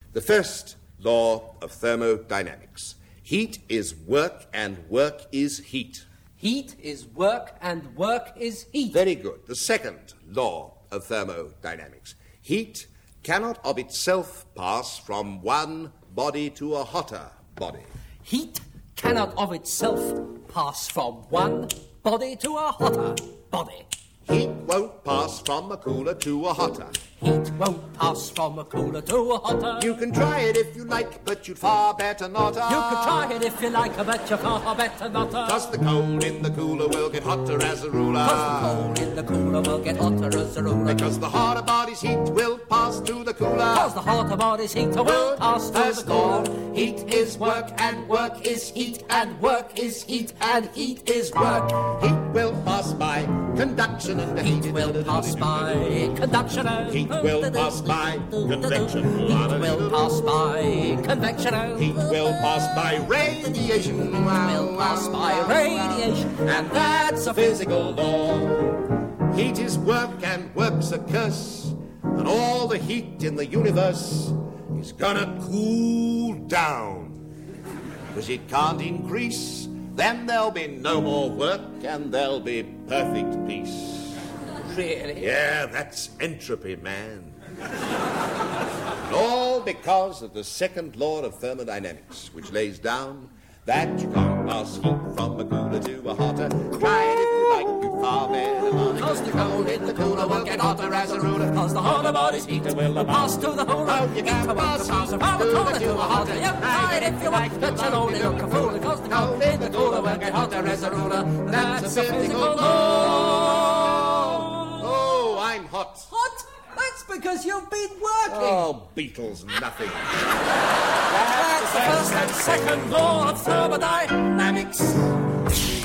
The first law of thermodynamics. Heat is work and work is heat. Heat is work and work is heat. Very good. The second law of thermodynamics. Heat cannot of itself pass from one body to a hotter body. Heat cannot of itself pass from one body to a hotter body. Heat won't pass from a cooler to a hotter. Heat won't pass from a cooler to a hotter. You can try it if you like, but you'd far better not. You can try it if you like, but you're far better not. 'Cause the cold in the cooler will get hotter as a ruler. 'Cause the cold in the cooler will get hotter as a ruler. Because the hotter body's heat will pass to the cooler. 'Cause the hotter body's heat will pass to the cooler. Heat is work and work is heat and work is heat and heat is work. Heat will pass by conduction and Heat will pass by conduction and heat will pass by convection. Heat will pass by convection and Heat will pass by radiation. will pass by radiation. And that's a physical law. Heat is work and work's a curse. And all the heat in the universe is gonna cool down. Because it can't increase. Then there'll be no more work and there'll be perfect peace. Really? Yeah, that's entropy, man. And all because of the second law of thermodynamics, which lays down that you can't pass heat from a cooler to a hotter. Try it if you like, you far better not. 'Cause the cold in the cooler will get hotter as a ruler. 'Cause the hotter body's heat will pass to the cooler. Oh, you can't pass from a cooler to a hotter. You can try it if you like, but you'll only look a fool. 'Cause the cold in the cooler will get hotter as a ruler. That's a physical law. Oh, I'm hot. Hot? That's because you've been working. Oh, Beatles, nothing. That's the first and second law of thermodynamics.